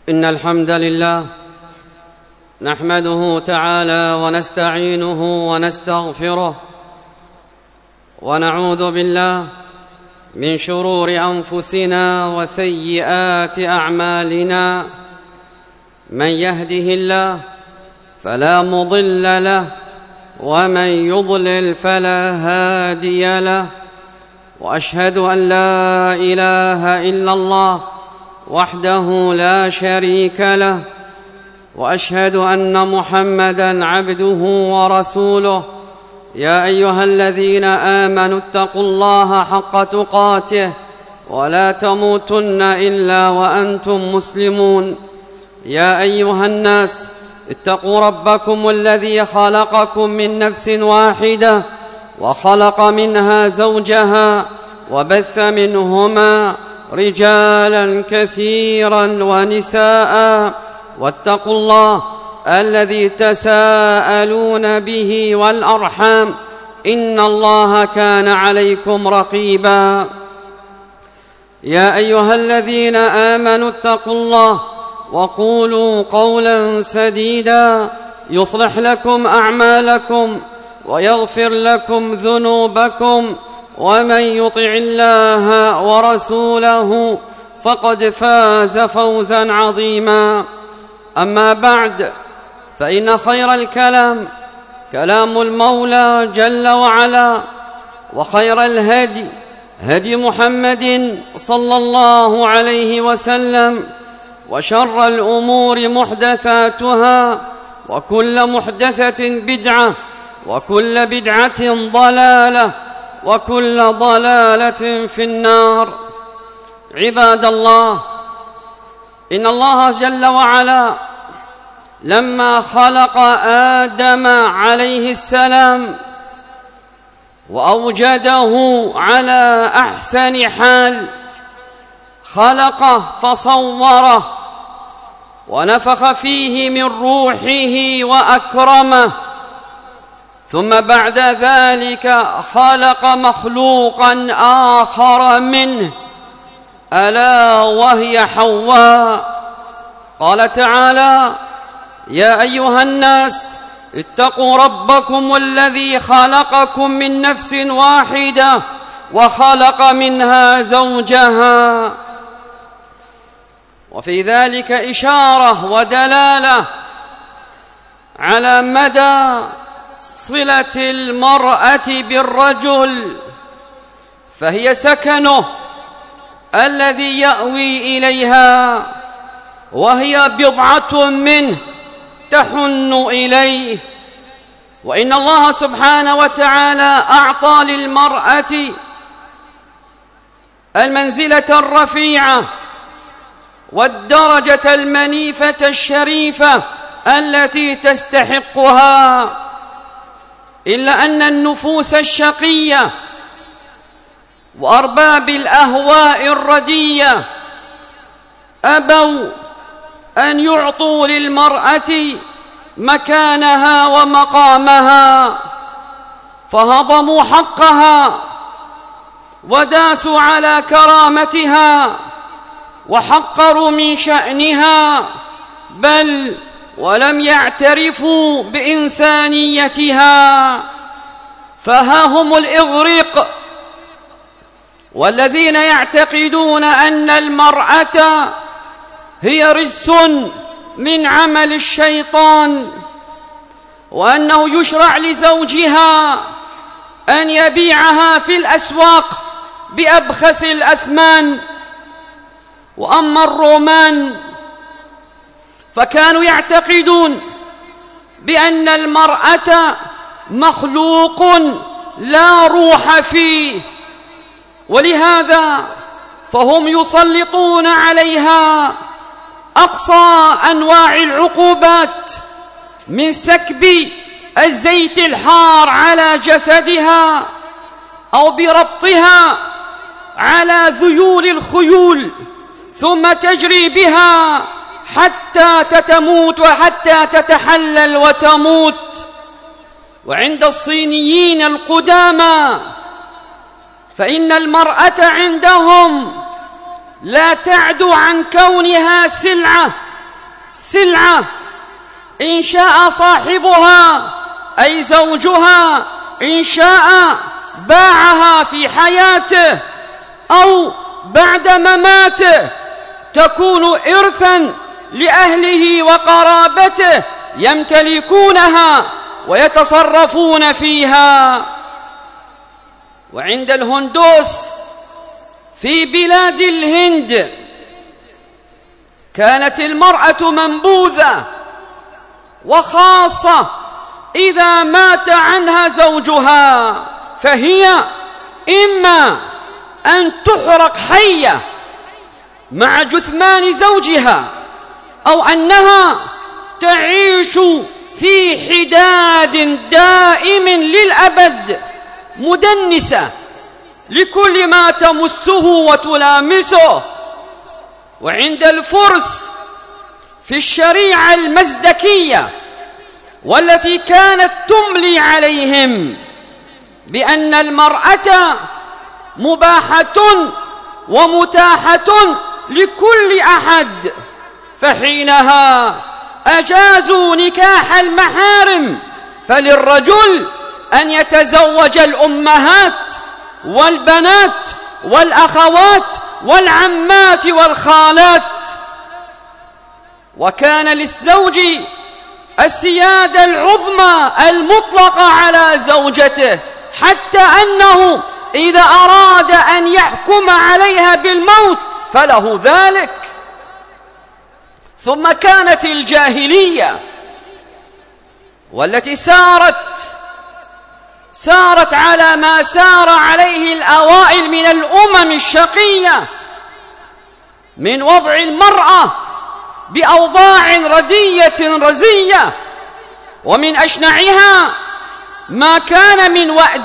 إن الحمد لله نحمده تعالى ونستعينه ونستغفره ونعوذ بالله من شرور أنفسنا وسيئات أعمالنا. من يهده الله فلا مضل له ومن يضلل فلا هادي له، وأشهد أن لا إله إلا الله وحده لا شريك له، وأشهد أن محمدًا عبده ورسوله. يا أيها الذين آمنوا اتقوا الله حق تقاته ولا تموتن إلا وأنتم مسلمون. يا أيها الناس اتقوا ربكم الذي خلقكم من نفس واحدة وخلق منها زوجها وبث منهما رجالا كثيرا ونساء، واتقوا الله الذي تساءلون به والأرحام إن الله كان عليكم رقيبا. يا أيها الذين آمنوا اتقوا الله وقولوا قولا سديدا يصلح لكم أعمالكم ويغفر لكم ذنوبكم، ومن يطع الله ورسوله فقد فاز فوزا عظيما. أما بعد، فإن خير الكلام كلام المولى جل وعلا، وخير الهدي هدي محمد صلى الله عليه وسلم، وشر الأمور محدثاتها، وكل محدثة بدعة، وكل بدعة ضلالة، وكل ضلالة في النار. عباد الله، إن الله جل وعلا لما خلق آدم عليه السلام وأوجده على أحسن حال، خلقه فصوره ونفخ فيه من روحه وأكرمه، ثم بعد ذلك خلق مخلوقا آخر منه، ألا وهي حواء. قال تعالى: يا أيها الناس اتقوا ربكم الذي خلقكم من نفس واحدة وخلق منها زوجها. وفي ذلك إشارة ودلالة على مدى صلة المرأة بالرجل، فهي سكنه الذي يأوي إليها، وهي بضعة منه تحن إليه. وإن الله سبحانه وتعالى أعطى للمرأة المنزلة الرفيعة والدرجة المنيفة الشريفة التي تستحقها، إلا أن النفوس الشقية وأرباب الأهواء الردية أبوا أن يعطوا للمرأة مكانها ومقامها، فهضموا حقها وداسوا على كرامتها وحقروا من شأنها، بل ولم يعترفوا بإنسانيتها. فها هم الإغريق والذين يعتقدون أن المرأة هي رجس من عمل الشيطان، وأنه يشرع لزوجها أن يبيعها في الأسواق بأبخس الأثمان. وأما الرومان فكانوا يعتقدون بأن المرأة مخلوق لا روح فيه، ولهذا فهم يسلطون عليها أقصى أنواع العقوبات، من سكب الزيت الحار على جسدها، أو بربطها على ذيول الخيول ثم تجري بها حتى تموت وحتى تتحلل وتموت. وعند الصينيين القدامى فإن المرأة عندهم لا تعدو عن كونها سلعة سلعة إن شاء صاحبها أي زوجها إن شاء باعها في حياته أو بعد مماته، تكون إرثا لأهله وقرابته يمتلكونها ويتصرفون فيها. وعند الهندوس في بلاد الهند كانت المرأة منبوذة، وخاصة إذا مات عنها زوجها فهي إما أن تحرق حية مع جثمان زوجها، أو أنها تعيش في حداد دائم للأبد مدنسة لكل ما تمسه وتلامسه. وعند الفرس في الشريعة المزدكية والتي كانت تملي عليهم بأن المرأة مباحة ومتاحة لكل أحد، فحينها أجازوا نكاح المحارم، فللرجل أن يتزوج الأمهات والبنات والأخوات والعمات والخالات. وكان للزوج السيادة العظمى المطلقة على زوجته، حتى أنه إذا أراد أن يحكم عليها بالموت فله ذلك. ثم كانت الجاهلية والتي سارت على ما سار عليه الأوائل من الأمم الشقية من وضع المرأة بأوضاع ردية رزية، ومن أشنعها ما كان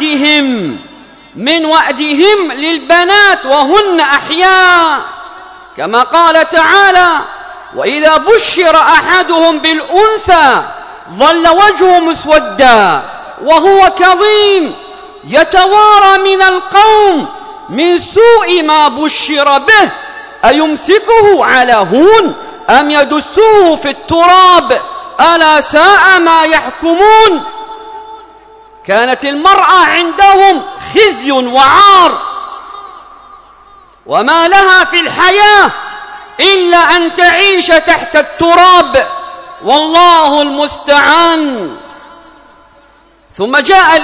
من وأدهم للبنات وهن أحياء، كما قال تعالى: وإذا بشر أحدهم بالأنثى ظل وجهه مسودا وهو كظيم يتوارى من القوم من سوء ما بشر به أيمسكه على هون أم يدسه في التراب ألا ساء ما يحكمون. كانت المرأة عندهم خزي وعار، وما لها في الحياة إلا أن تعيش تحت التراب، والله المستعان. ثم جاء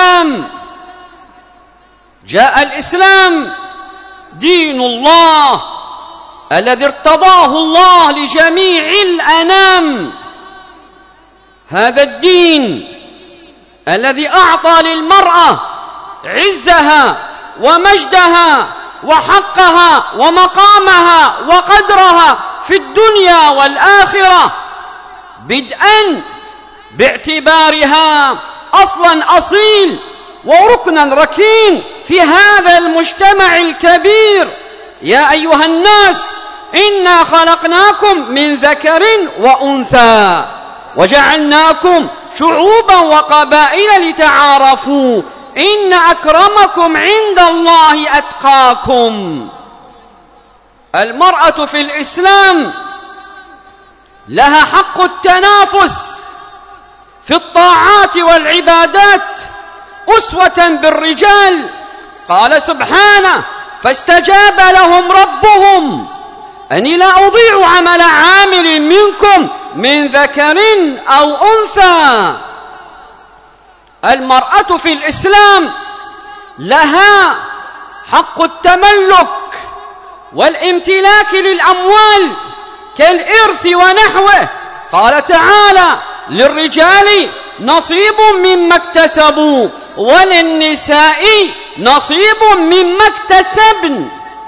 الإسلام دين الله الذي ارتضاه الله لجميع الأنام، هذا الدين الذي أعطى للمرأة عزها ومجدها وحقها ومقامها وقدرها في الدنيا والآخرة، بدءا باعتبارها أصلا أصيل وركنا ركين في هذا المجتمع الكبير. يا أيها الناس إنا خلقناكم من ذكر وأنثى وجعلناكم شعوبا وقبائل لتعارفوا إن أكرمكم عند الله أتقاكم. المرأة في الإسلام لها حق التنافس في الطاعات والعبادات أسوة بالرجال. قال سبحانه: فاستجاب لهم ربهم أني لا أضيع عمل عامل منكم من ذكر أو أنثى. المرأة في الإسلام لها حق التملك والامتلاك للأموال كالإرث ونحوه. قال تعالى: للرجال نصيب مما اكتسبوا وللنساء نصيب مما اكتسبن.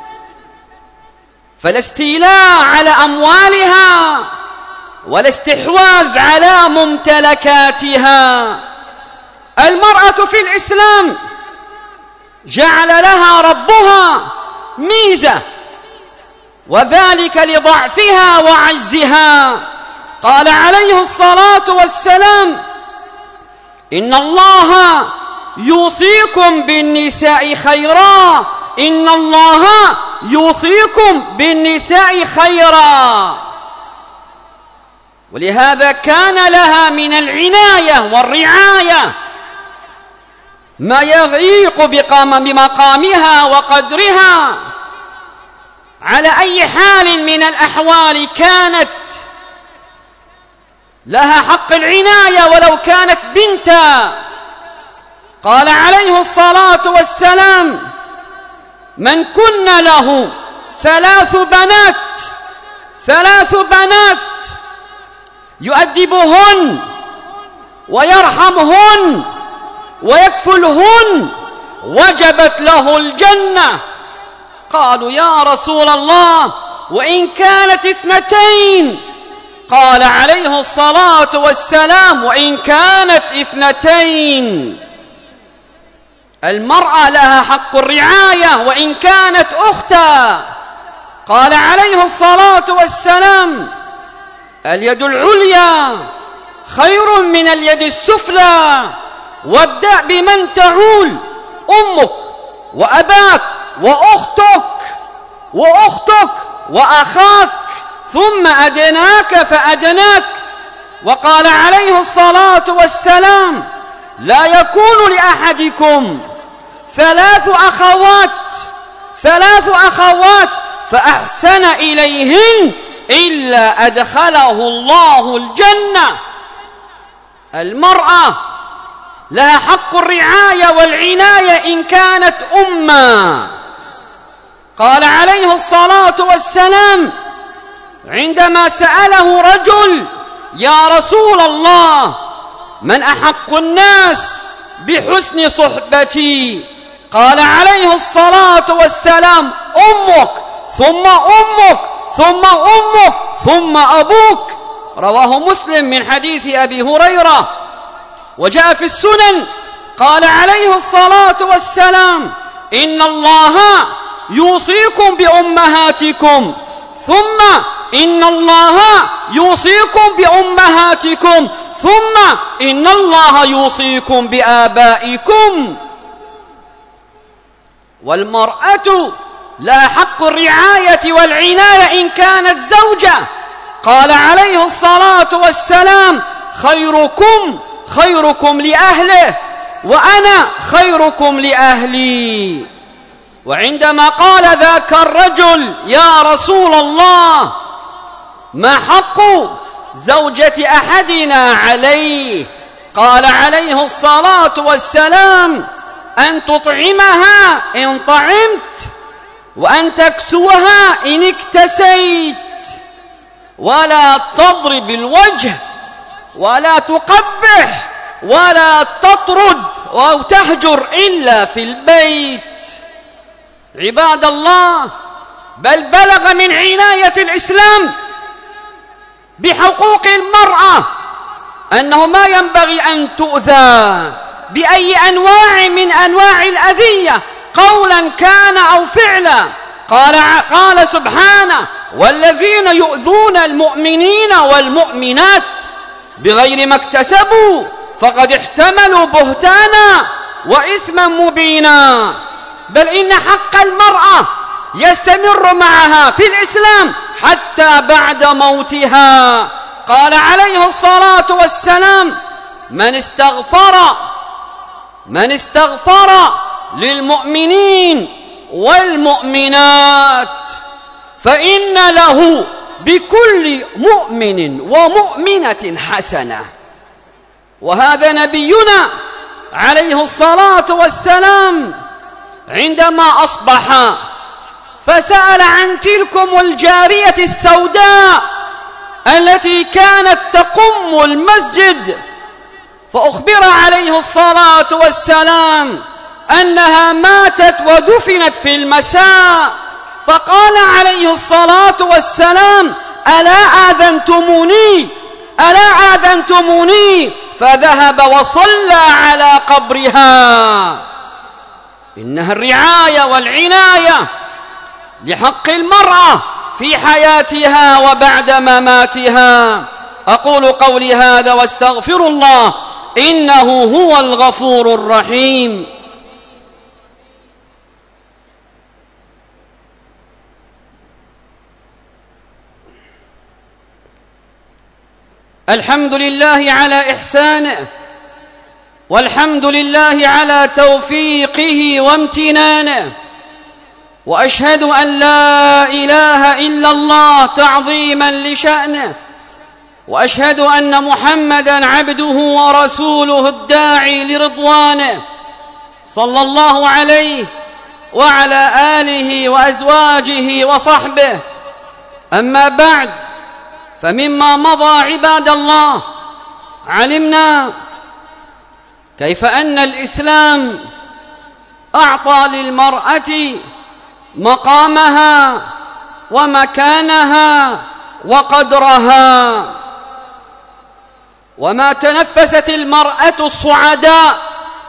فلا استيلاء على أموالها ولا استحواذ على ممتلكاتها. المرأة في الإسلام جعل لها ربها ميزة، وذلك لضعفها وعجزها. قال عليه الصلاة والسلام: إن الله يوصيكم بالنساء خيرا، إن الله يوصيكم بالنساء خيرا. ولهذا كان لها من العناية والرعاية ما يليق بمقامها وقدرها. على أي حال من الأحوال كانت لها حق العناية ولو كانت بنتا. قال عليه الصلاة والسلام: من كن له ثلاث بنات يؤدبهن ويرحمهن ويكفلهن وجبت له الجنة. قالوا: يا رسول الله، وإن كانت 2؟ قال عليه الصلاة والسلام: وإن كانت 2. المرأة لها حق الرعاية وإن كانت أختا. قال عليه الصلاة والسلام: اليد العليا خير من اليد السفلى، وابدأ بمن تعول: أمك وأباك وأختك وأخاك، ثم أدناك فأدناك. وقال عليه الصلاة والسلام: لا يكون لأحدكم 3 أخوات فأحسن إليهن إلا أدخله الله الجنة. المرأة لها حق الرعاية والعناية إن كانت أمّا. قال عليه الصلاة والسلام عندما سأله رجل: يا رسول الله، من أحق الناس بحسن صحبتي؟ قال عليه الصلاة والسلام: أمك ثم أمك ثم أمك ثم أبوك. رواه مسلم من حديث أبي هريرة. وجاء في السنن قال عليه الصلاة والسلام: إن الله يوصيكم بأمهاتكم، ثم إن الله يوصيكم بأمهاتكم، ثم إن الله يوصيكم بآبائكم. والمرأة لها حق الرعاية والعناية إن كانت زوجة. قال عليه الصلاة والسلام: خيركم لأهله وأنا خيركم لأهلي. وعندما قال ذاك الرجل: يا رسول الله، ما حق زوجة أحدنا عليه؟ قال عليه الصلاة والسلام: أن تطعمها إن طعمت، وأن تكسوها إن اكتسيت، ولا تضرب الوجه، ولا تقبح، ولا تطرد أو تهجر إلا في البيت. عباد الله، بل بلغ من عناية الإسلام بحقوق المرأة أنه ما ينبغي أن تؤذى بأي أنواع من أنواع الأذية، قولا كان أو فعلا. قال سبحانه: والذين يؤذون المؤمنين والمؤمنات بغير ما اكتسبوا فقد احتملوا بهتانا وإثما مبينا. بل إن حق المرأة يستمر معها في الإسلام حتى بعد موتها. قال عليه الصلاة والسلام: من استغفر للمؤمنين والمؤمنات فإن له بكل مؤمن ومؤمنة حسنة. وهذا نبينا عليه الصلاة والسلام عندما أصبح فسأل عن تلكم الجارية السوداء التي كانت تقم المسجد، فأخبر عليه الصلاة والسلام أنها ماتت ودفنت في المساء. فقال عليه الصلاة والسلام: ألا آذنتموني؟ فذهب وصلى على قبرها. إنها الرعاية والعناية لحق المرأة في حياتها وبعد مماتها. أقول قولي هذا واستغفر الله، إنه هو الغفور الرحيم. الحمد لله على إحسانه، والحمد لله على توفيقه وامتنانه، وأشهد أن لا إله إلا الله تعظيما لشأنه، وأشهد أن محمدا عبده ورسوله الداعي لرضوانه، صلى الله عليه وعلى آله وأزواجه وصحبه. أما بعد، فمما مضى عباد الله علمنا كيف أن الإسلام أعطى للمرأة مقامها ومكانها وقدرها، وما تنفست المرأة الصعداء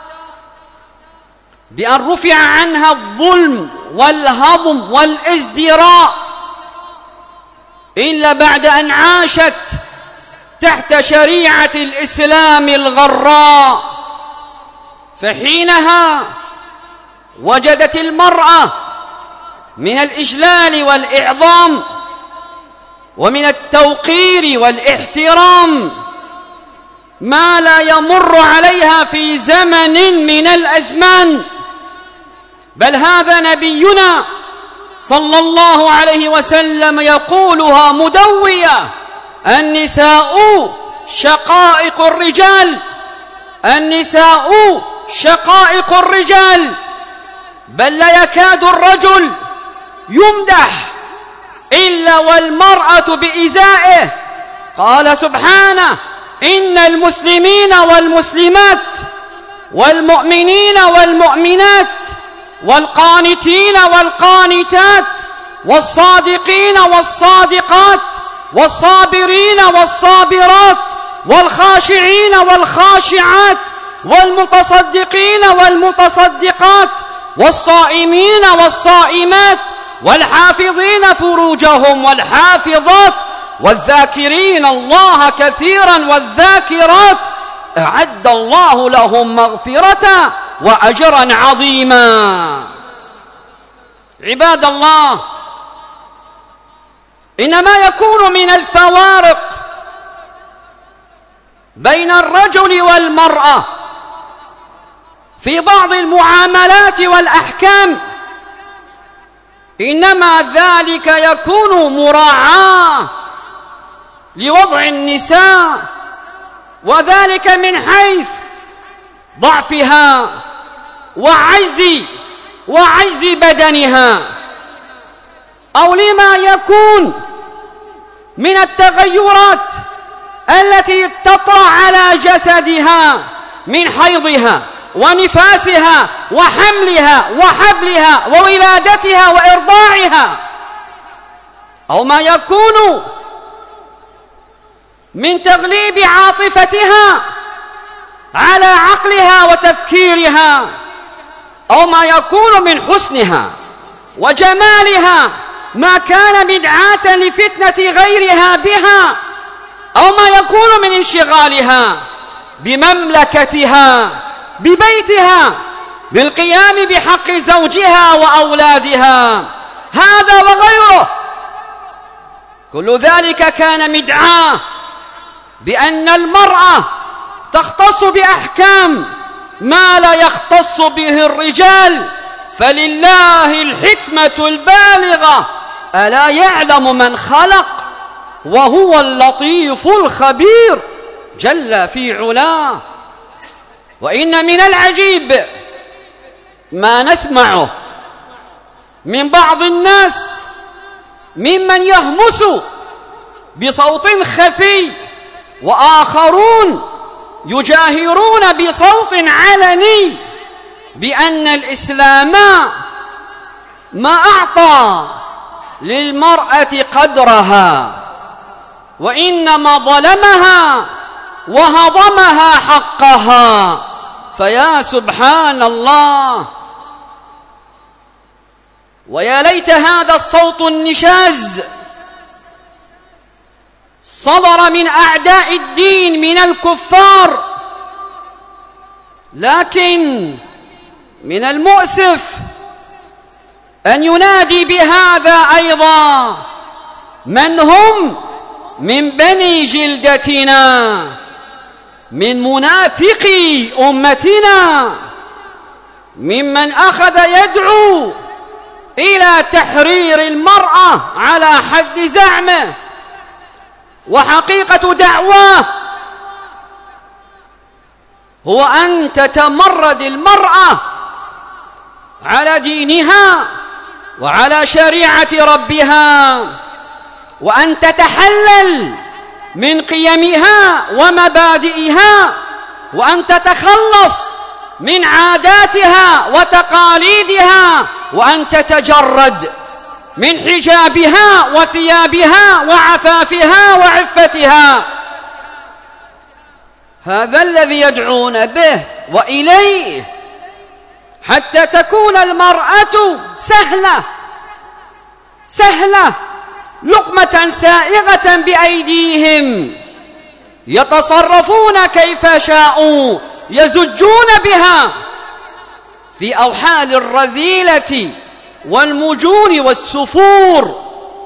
بأن رفع عنها الظلم والهضم والازدراء إلا بعد أن عاشت تحت شريعة الإسلام الغراء. فحينها وجدت المرأة من الإجلال والإعظام ومن التوقير والاحترام ما لا يمر عليها في زمن من الأزمان، بل هذا نبينا صلى الله عليه وسلم يقولها مدوية: النساء شقائق الرجال، النساء شقائق الرجال. بل لا يكاد الرجل يمدح إلا والمرأة بإزائه. قال سبحانه: إن المسلمين والمسلمات والمؤمنين والمؤمنات والقانتين والقانتات والصادقين والصادقات والصابرين والصابرات والخاشعين والخاشعات والمتصدقين والمتصدقات والصائمين والصائمات والحافظين فروجهم والحافظات والذاكرين الله كثيرا والذاكرات أعد الله لهم مغفرة وأجرا عظيما. عباد الله، إنما يكون من الفوارق بين الرجل والمرأة في بعض المعاملات والأحكام، إنما ذلك يكون مراعاة لوضع النساء، وذلك من حيث ضعفها وعجز بدنها، أو لما يكون من التغيرات التي تطرأ على جسدها من حيضها ونفاسها وحملها وحبلها وولادتها وإرضاعها، أو ما يكون من تغليب عاطفتها على عقلها وتفكيرها، أو ما يكون من حسنها وجمالها ما كان بدعاة لفتنة غيرها بها، أو ما يكون من انشغالها بمملكتها ببيتها بالقيام بحق زوجها وأولادها. هذا وغيره كل ذلك كان مدعاة بأن المرأة تختص بأحكام ما لا يختص به الرجال، فلله الحكمة البالغة، ألا يعلم من خلق وهو اللطيف الخبير جل في علاه. وإن من العجيب ما نسمعه من بعض الناس ممن يهمس بصوت خفي، وآخرون يجاهرون بصوت علني بأن الإسلام ما أعطى للمرأة قدرها، وإنما ظلمها وهضمها حقها. فيا سبحان الله، ويا ليت هذا الصوت النشاز صدر من أعداء الدين من الكفار، لكن من المؤسف أن ينادي بهذا أيضا من هم من بني جلدتنا، من منافقي أمتنا، ممن أخذ يدعو إلى تحرير المرأة على حد زعمه، وحقيقة دعواه هو أن تتمرد المرأة على دينها وعلى شريعة ربها، وأن تتحلل من قيمها ومبادئها، وأن تتخلص من عاداتها وتقاليدها، وأن تتجرد من حجابها وثيابها وعفافها وعفتها. هذا الذي يدعون به وإليه، حتى تكون المرأة سهلة لقمة سائغة بأيديهم، يتصرفون كيف شاءوا، يزجون بها في أوحال الرذيلة والمجون والسفور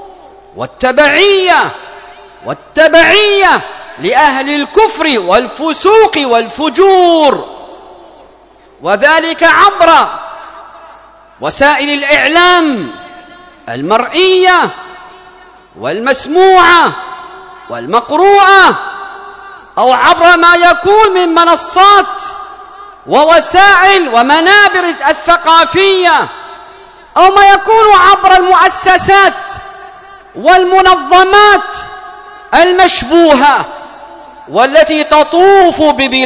والتبعية لأهل الكفر والفسوق والفجور، وذلك عبر وسائل الإعلام المرئية والمسموعة والمقروءة، أو عبر ما يكون من منصات ووسائل ومنابر الثقافية، أو ما يكون عبر المؤسسات والمنظمات المشبوهة والتي تطوف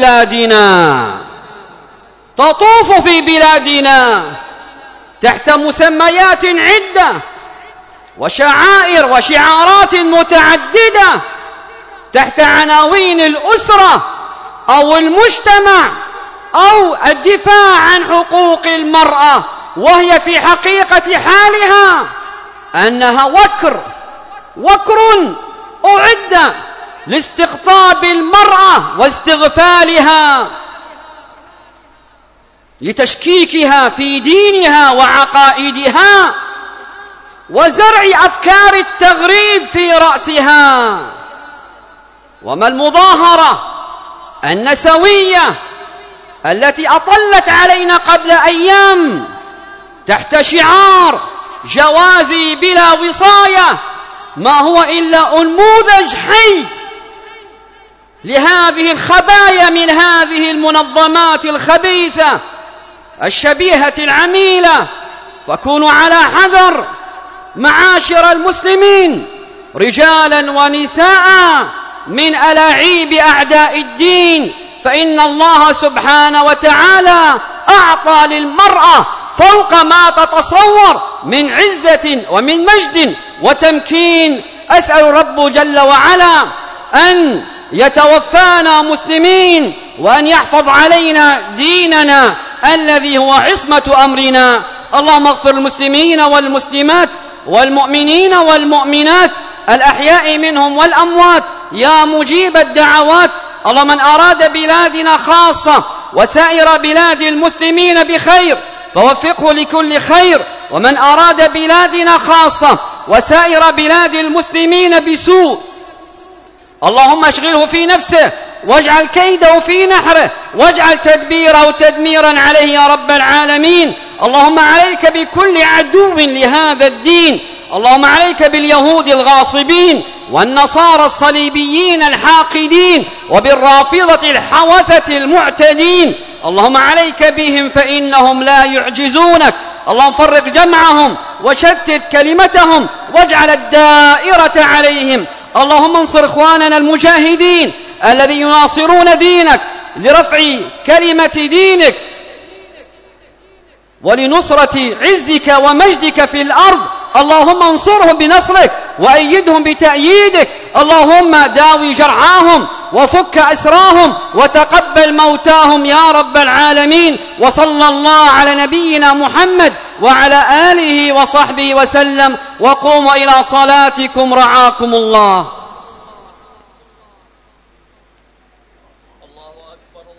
في بلادنا تحت مسميات عدة وشعائر وشعارات متعددة، تحت عناوين الأسرة أو المجتمع أو الدفاع عن حقوق المرأة، وهي في حقيقة حالها أنها وكر أعد لاستقطاب المرأة واستغفالها، لتشكيكها في دينها وعقائدها، وزرع أفكار التغريب في رأسها. وما المظاهرة النسوية التي أطلت علينا قبل أيام تحت شعار جوازي بلا وصاية، ما هو إلا أنموذج حي لهذه الخبايا من هذه المنظمات الخبيثة الشبيهة العميلة. فكونوا على حذر معاشر المسلمين، رجالا ونساء، من ألاعيب أعداء الدين، فإن الله سبحانه وتعالى أعطى للمرأة فوق ما تتصور من عزة ومن مجد وتمكين. أسأل رب جل وعلا أن يتوفانا مسلمين، وأن يحفظ علينا ديننا الذي هو عصمة أمرنا. اللهم اغفر المسلمين والمسلمات والمؤمنين والمؤمنات الأحياء منهم والأموات يا مجيب الدعوات. اللهم من أراد بلادنا خاصة وسائر بلاد المسلمين بخير فوفقه لكل خير، ومن أراد بلادنا خاصة وسائر بلاد المسلمين بسوء اللهم اشغله في نفسه، واجعل كيده في نحره، واجعل تدبيره تدميرا عليه يا رب العالمين. اللهم عليك بكل عدو لهذا الدين، اللهم عليك باليهود الغاصبين والنصارى الصليبيين الحاقدين وبالرافضة الحوثة المعتدين. اللهم عليك بهم فإنهم لا يعجزونك. اللهم فرق جمعهم وشتت كلمتهم واجعل الدائرة عليهم. اللهم انصر إخواننا المجاهدين الذين يناصرون دينك لرفع كلمة دينك ولنصرة عزك ومجدك في الأرض. اللهم انصرهم بنصرك وأيدهم بتأييدك. اللهم داوي جرعاهم وفك أسراهم وتقبل موتاهم يا رب العالمين. وصلى الله على نبينا محمد وعلى آله وصحبه وسلم. وقوموا إلى صلاتكم رعاكم الله.